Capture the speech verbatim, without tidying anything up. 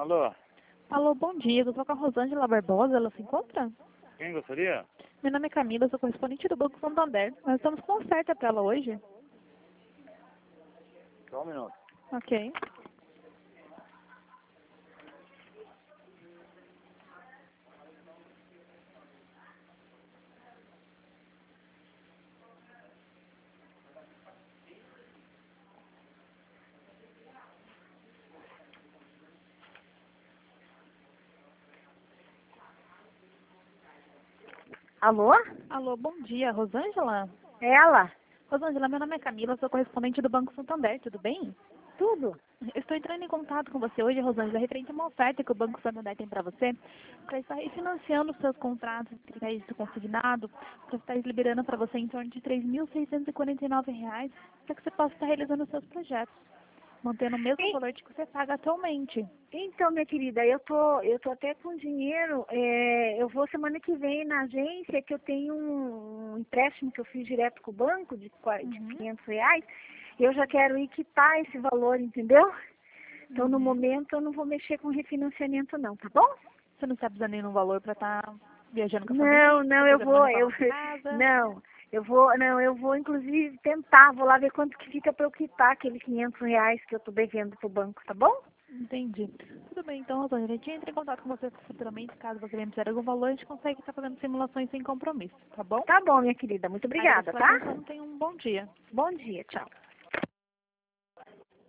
Alô? Alô, bom dia. Eu sou com a Rosângela Barbosa. Ela se encontra? Quem gostaria? Meu nome é Camila, eu sou correspondente do Banco Santander. Nós estamos com oferta para ela hoje. Só um minuto. Ok. Alô? Alô, bom dia. Rosângela? Ela? Rosângela, meu nome é Camila, eu sou correspondente do Banco Santander. Tudo bem? Tudo? Eu estou entrando em contato com você hoje, Rosângela, referente a uma oferta que o Banco Santander tem para você, para estar refinanciando os seus contratos de crédito consignado, para estar liberando para você em torno de três mil seiscentos e quarenta e nove reais, para que você possa estar realizando os seus projetos, mantendo o mesmo E- valor de que você paga atualmente. Então, minha querida, eu tô, eu tô até com dinheiro. É, eu vou semana que vem na agência que eu tenho um, um empréstimo que eu fiz direto com o banco de, qua- de Uhum. quinhentos reais. Eu já quero ir quitar esse valor, entendeu? Então, no Uhum. momento, eu não vou mexer com refinanciamento, não, tá bom? Você não está precisando nenhum valor para estar viajando com a Não, família, não, eu fazendo uma vou, eu reforma em casa? não, eu vou, não, eu vou inclusive tentar, vou lá ver quanto que fica para eu quitar aqueles quinhentos reais que eu tô devendo pro banco, tá bom? Entendi. Tudo bem, então, Rosângela, a gente entra em contato com você futuramente, caso você venha precisar de algum valor, a gente consegue estar fazendo simulações sem compromisso, tá bom? Tá bom, minha querida, muito Agradeço obrigada, pela tá? atenção, tenha um bom dia. Bom dia, tchau.